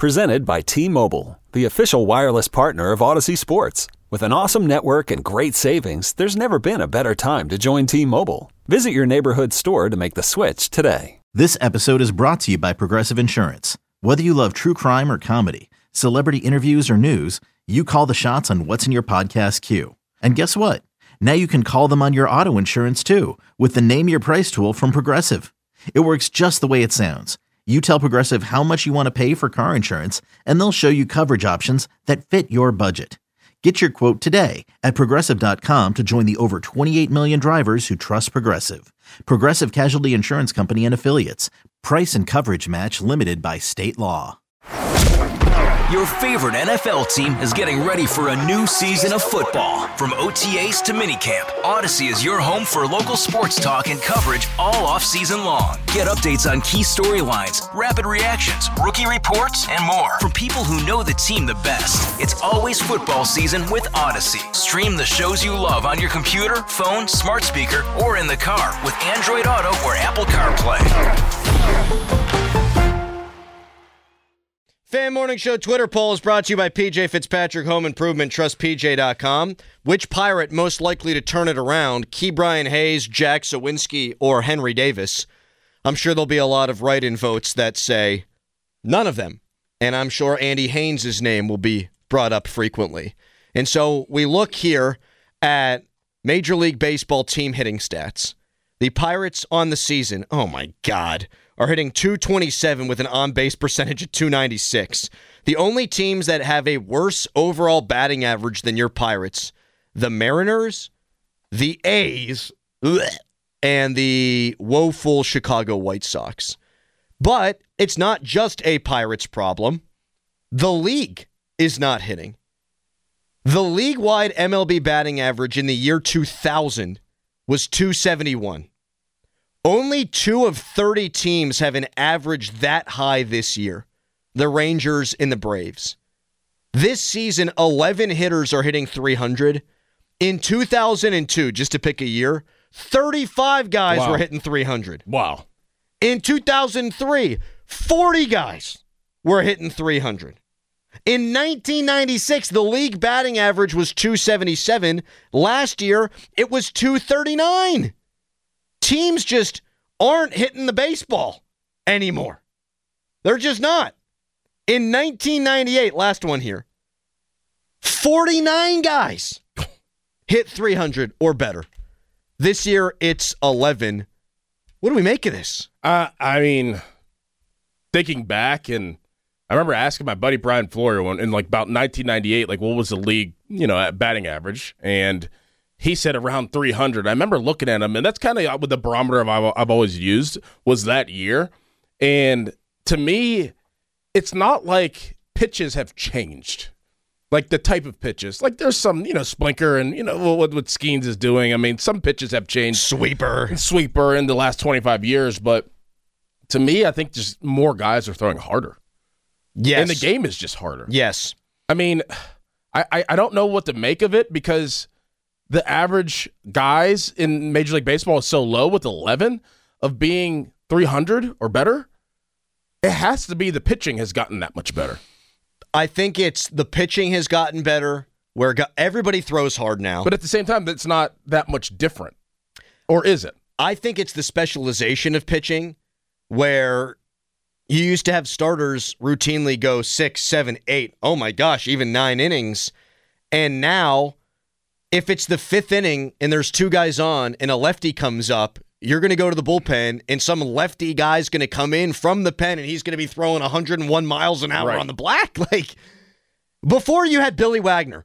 Presented by T-Mobile, the official wireless partner of Odyssey Sports. With an awesome network and great savings, there's never been a better time to join T-Mobile. Visit your neighborhood store to make the switch today. This episode is brought to you by Progressive Insurance. Whether you love true crime or comedy, celebrity interviews or news, you call the shots on what's in your podcast queue. And guess what? Now you can call them on your auto insurance too with the Name Your Price tool from Progressive. It works just the way it sounds. You tell Progressive how much you want to pay for car insurance, and they'll show you coverage options that fit your budget. Get your quote today at Progressive.com to join the over 28 million drivers who trust Progressive. Progressive Casualty Insurance Company and Affiliates. Price and coverage match limited by state law. Your favorite NFL team is getting ready for a new season of football. From OTAs to minicamp, Odyssey is your home for local sports talk and coverage all off-season long. Get updates on key storylines, rapid reactions, rookie reports, and more from people who know the team the best. It's always football season with Odyssey. Stream the shows you love on your computer, phone, smart speaker, or in the car with Android Auto or Apple CarPlay. Fan Morning Show Twitter poll is brought to you by PJ Fitzpatrick Home Improvement, TrustPJ.com. Which Pirate most likely to turn it around? Ke'Bryan Hayes, Jack Sawinski, or Henry Davis? I'm sure there'll be a lot of write-in votes that say none of them. And I'm sure Andy Haynes' name will be brought up frequently. And so we look here at Major League Baseball team hitting stats. The Pirates on the season, oh my God, are hitting .227 with an on-base percentage of .296. The only teams that have a worse overall batting average than your Pirates, the Mariners, the A's, and the woeful Chicago White Sox. But it's not just a Pirates problem. The league is not hitting. The league-wide MLB batting average in the year 2000 was .271. Only 2 of 30 teams have an average that high this year. The Rangers and the Braves. This season, 11 hitters are hitting .300. In 2002, just to pick a year, 35 guys were hitting .300. Wow. In 2003, 40 guys were hitting .300. In 1996, the league batting average was .277. Last year, it was .239. Teams just aren't hitting the baseball anymore. They're just not. In 1998, last one here, 49 guys hit .300 or better. This year, it's 11. What do we make of this? I mean, thinking back, and I remember asking my buddy Brian Floyer in like about 1998, like what was the league, batting average, and he said around 300. I remember looking at him, and that's kind of what the barometer I've always used was that year. And to me, it's not like pitches have changed, like the type of pitches. Like there's some, Splinker and, what Skeens is doing. I mean, some pitches have changed. Sweeper in the last 25 years. But to me, I think just more guys are throwing harder. Yes. And the game is just harder. Yes. I mean, I don't know what to make of it because the average guys in Major League Baseball is so low with 11 of being 300 or better. It has to be the pitching has gotten that much better. I think it's the pitching has gotten better where everybody throws hard now. But at the same time, it's not that much different. Or is it? I think it's the specialization of pitching where you used to have starters routinely go 6, 7, 8, oh my gosh, even 9 innings. And now, if it's the 5th inning and there's 2 guys on and a lefty comes up, you're going to go to the bullpen and some lefty guy's going to come in from the pen and he's going to be throwing 101 miles an hour on the black. Like, before you had Billy Wagner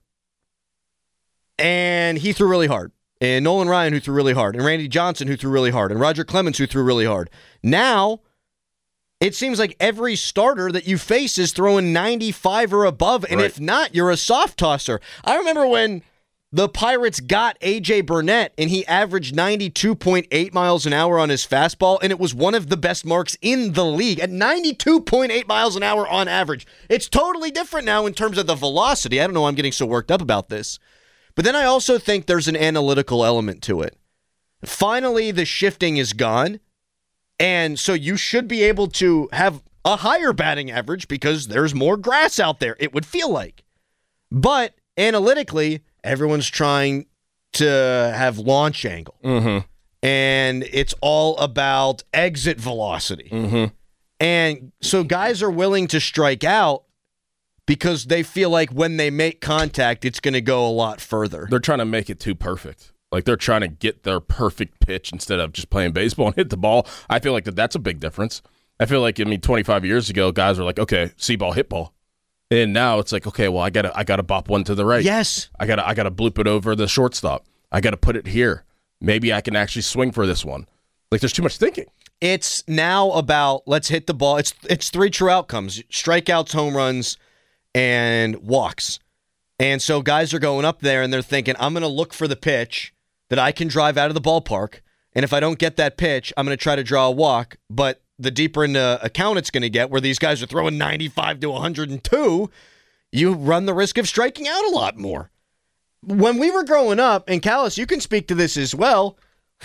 and he threw really hard, and Nolan Ryan who threw really hard, and Randy Johnson who threw really hard, and Roger Clemens who threw really hard. Now, it seems like every starter that you face is throwing 95 or above, and if not, you're a soft tosser. I remember when the Pirates got A.J. Burnett, and he averaged 92.8 miles an hour on his fastball, and it was one of the best marks in the league at 92.8 miles an hour on average. It's totally different now in terms of the velocity. I don't know why I'm getting so worked up about this. But then I also think there's an analytical element to it. Finally, the shifting is gone. And so you should be able to have a higher batting average because there's more grass out there, it would feel like. But analytically, everyone's trying to have launch angle. Mm-hmm. And it's all about exit velocity. Mm-hmm. And so guys are willing to strike out because they feel like when they make contact, it's going to go a lot further. They're trying to make it too perfect. Like they're trying to get their perfect pitch instead of just playing baseball and hit the ball. I feel like that's a big difference. I feel like 25 years ago, guys were like, okay, see ball, hit ball. And now it's like, okay, well, I gotta bop one to the right. Yes. I gotta bloop it over the shortstop. I gotta put it here. Maybe I can actually swing for this one. Like there's too much thinking. It's now about let's hit the ball. It's three true outcomes: strikeouts, home runs, and walks. And so guys are going up there and they're thinking, I'm going to look for the pitch that I can drive out of the ballpark. And if I don't get that pitch, I'm going to try to draw a walk. But the deeper into account it's going to get, where these guys are throwing 95 to 102, you run the risk of striking out a lot more. When we were growing up, and Callis, you can speak to this as well,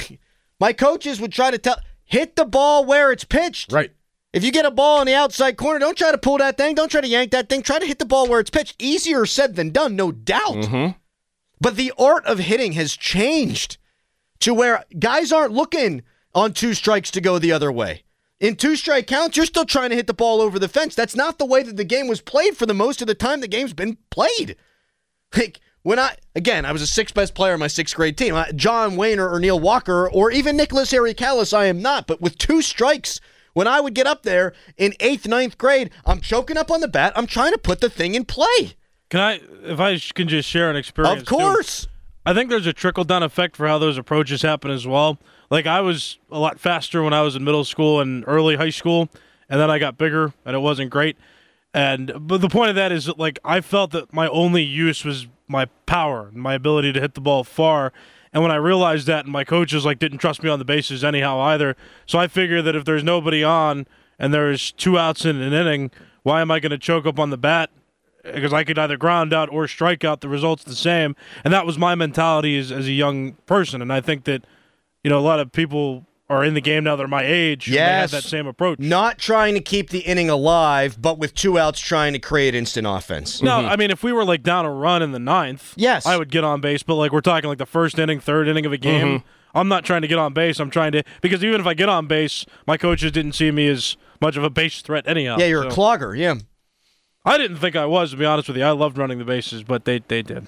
my coaches would try to hit the ball where it's pitched. Right. If you get a ball in the outside corner, don't try to pull that thing. Don't try to yank that thing. Try to hit the ball where it's pitched. Easier said than done, no doubt. Mm-hmm. But the art of hitting has changed to where guys aren't looking on two strikes to go the other way. In two-strike counts, you're still trying to hit the ball over the fence. That's not the way that the game was played for the most of the time the game's been played. Like, I was a sixth best player on my sixth grade team. John Wayner or Neil Walker or even Nicholas Harry Callis, I am not. But with two strikes, when I would get up there in 8th, 9th grade, I'm choking up on the bat. I'm trying to put the thing in play. If I can just share an experience? Of course. Too. I think there's a trickle-down effect for how those approaches happen as well. Like, I was a lot faster when I was in middle school and early high school, and then I got bigger, and it wasn't great. But the point of that is that, like, I felt that my only use was my power and my ability to hit the ball far. And when I realized that, and my coaches didn't trust me on the bases anyhow either, so I figured that if there's nobody on and there's 2 outs in an inning, why am I going to choke up on the bat? Because I could either ground out or strike out. The result's the same. And that was my mentality as a young person. And I think that, a lot of people are in the game now that are my age. Yes. And they have that same approach. Not trying to keep the inning alive, but with 2 outs trying to create instant offense. No, I mean, if we were down a run in the 9th, yes, I would get on base. But we're talking the first inning, third inning of a game. Mm-hmm. I'm not trying to get on base. I'm trying to, because even if I get on base, my coaches didn't see me as much of a base threat anyhow. Yeah, you're a clogger, yeah. I didn't think I was, to be honest with you. I loved running the bases, but they did.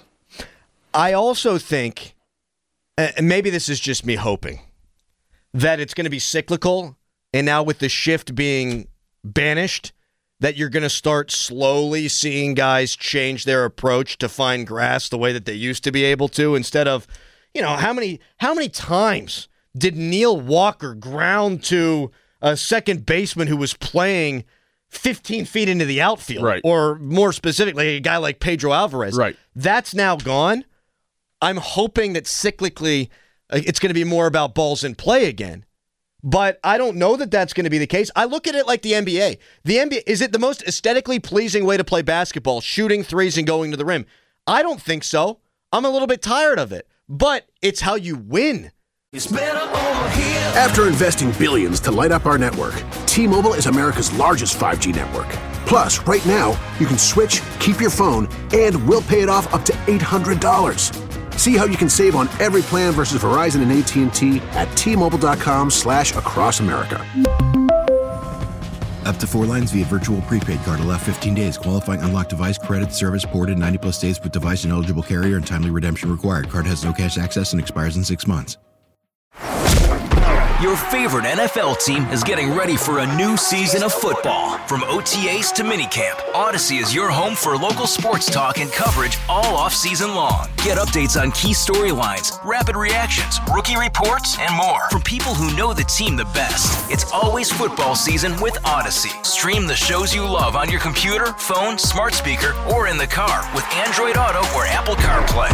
I also think, and maybe this is just me hoping, that it's going to be cyclical, and now with the shift being banished, that you're going to start slowly seeing guys change their approach to find grass the way that they used to be able to, instead of, how many times did Neil Walker ground to a second baseman who was playing 15 feet into the outfield, right? Or more specifically, a guy like Pedro Alvarez. Right. That's now gone. I'm hoping that cyclically it's going to be more about balls in play again. But I don't know that that's going to be the case. I look at it like the NBA. The NBA, is it the most aesthetically pleasing way to play basketball, shooting threes and going to the rim? I don't think so. I'm a little bit tired of it. But it's how you win. It's better over here. After investing billions to light up our network, T-Mobile is America's largest 5G network. Plus, right now, you can switch, keep your phone, and we'll pay it off up to $800. See how you can save on every plan versus Verizon and AT&T at T-Mobile.com/across America. Up to 4 lines via virtual prepaid card. Allow 15 days. Qualifying unlocked device credit service ported 90+ days with device and eligible carrier and timely redemption required. Card has no cash access and expires in 6 months. Your favorite NFL team is getting ready for a new season of football. From OTAs to minicamp, Odyssey is your home for local sports talk and coverage all off-season long. Get updates on key storylines, rapid reactions, rookie reports, and more from people who know the team the best. It's always football season with Odyssey. Stream the shows you love on your computer, phone, smart speaker, or in the car with Android Auto or Apple CarPlay.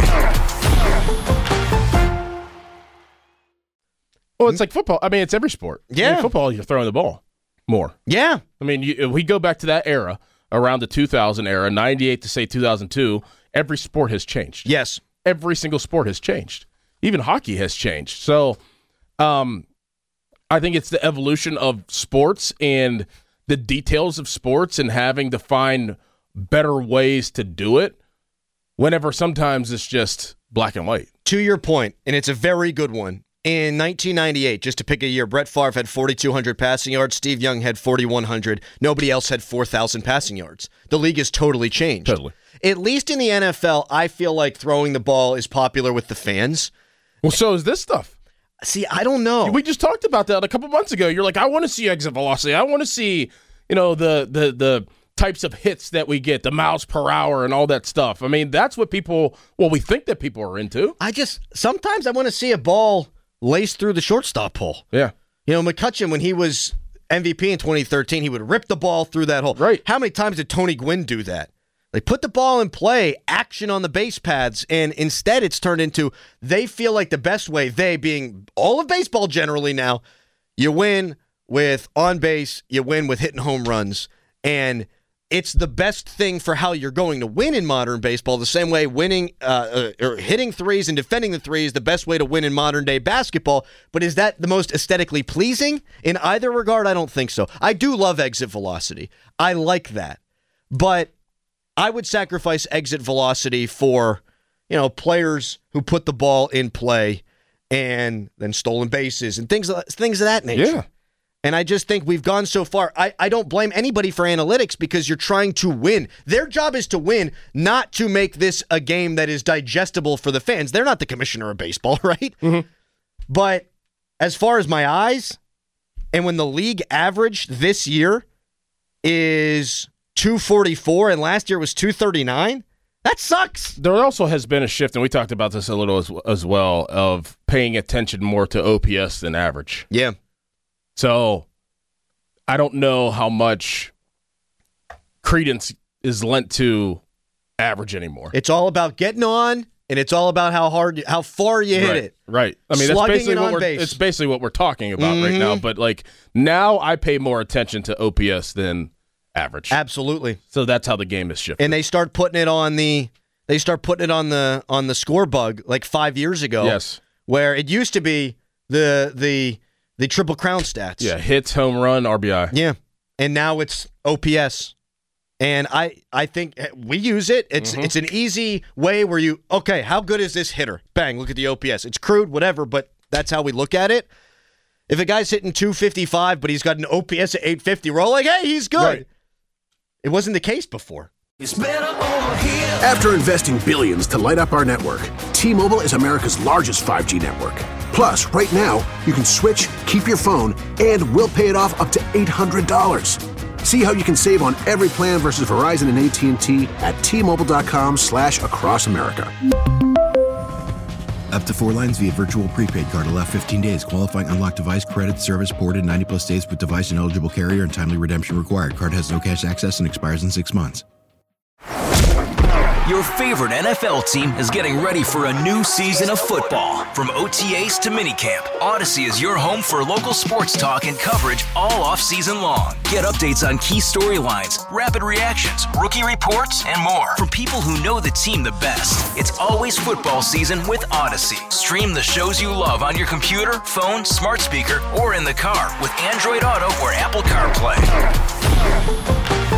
Well, it's like football. I mean, it's every sport. Yeah. In football, you're throwing the ball more. Yeah. I mean, if we go back to that era, around the 2000 era, 98 to say 2002, every sport has changed. Yes. Every single sport has changed. Even hockey has changed. So I think it's the evolution of sports and the details of sports and having to find better ways to do it whenever sometimes it's just black and white. To your point, and it's a very good one, in 1998, just to pick a year, Brett Favre had 4,200 passing yards. Steve Young had 4,100. Nobody else had 4,000 passing yards. The league has totally changed. Totally. At least in the NFL, I feel like throwing the ball is popular with the fans. Well, so is this stuff. See, I don't know. We just talked about that a couple months ago. You're like, I want to see exit velocity. I want to see, the types of hits that we get, the miles per hour and all that stuff. I mean, that's what we think that people are into. Sometimes I want to see a ball laced through the shortstop hole. Yeah. McCutchen, when he was MVP in 2013, he would rip the ball through that hole. Right. How many times did Tony Gwynn do that? They put the ball in play, action on the base pads, and instead it's turned into they feel like the best way, they being all of baseball generally now, you win with on base, you win with hitting home runs, and it's the best thing for how you're going to win in modern baseball, the same way winning or hitting threes and defending the three is the best way to win in modern-day basketball. But is that the most aesthetically pleasing? In either regard, I don't think so. I do love exit velocity. I like that. But I would sacrifice exit velocity for, players who put the ball in play and then stolen bases and things of that nature. Yeah. And I just think we've gone so far. I don't blame anybody for analytics because you're trying to win. Their job is to win, not to make this a game that is digestible for the fans. They're not the commissioner of baseball, right? Mm-hmm. But as far as my eyes, and when the league average this year is 244 and last year was 239, that sucks. There also has been a shift, and we talked about this a little as well, of paying attention more to OPS than average. Yeah. So I don't know how much credence is lent to average anymore. It's all about getting on, and it's all about how far you hit it. Right. I mean, it's basically what we're talking about right now. But now I pay more attention to OPS than average. Absolutely. So that's how the game is shifted. And they start putting it on the score bug like 5 years ago. Yes. Where it used to be the Triple Crown stats. Yeah, hits, home run, RBI. Yeah. And now it's OPS. And I think we use it. It's an easy way where how good is this hitter? Bang, look at the OPS. It's crude, whatever, but that's how we look at it. If a guy's hitting 255, but he's got an OPS at 850, we're all like, hey, he's good. Right. It wasn't the case before. It's better over here. After investing billions to light up our network, T-Mobile is America's largest 5G network. Plus, right now, you can switch, keep your phone, and we'll pay it off up to $800. See how you can save on every plan versus Verizon and AT&T at T-Mobile.com/across America. Up to 4 lines via virtual prepaid card. Allow 15 days. Qualifying unlocked device credit service ported 90-plus days with device and eligible carrier and timely redemption required. Card has no cash access and expires in 6 months. Your favorite NFL team is getting ready for a new season of football. From OTAs to minicamp, Odyssey is your home for local sports talk and coverage all off-season long. Get updates on key storylines, rapid reactions, rookie reports, and more from people who know the team the best. It's always football season with Odyssey. Stream the shows you love on your computer, phone, smart speaker, or in the car with Android Auto or Apple CarPlay.